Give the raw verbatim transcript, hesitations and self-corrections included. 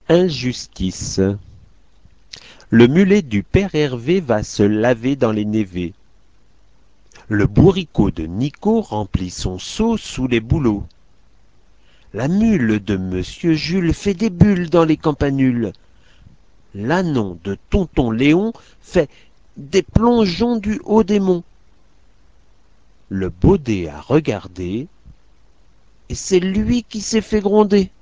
Injustice. Le mulet du père Hervé va se laver dans les névés. Le bourricot de Nico remplit son seau sous les bouleaux. La mule de Monsieur Jules fait des bulles dans les campanules. L'ânon de tonton Léon fait des plongeons du haut des monts. Le baudet a regardé, et c'est lui qui s'est fait gronder.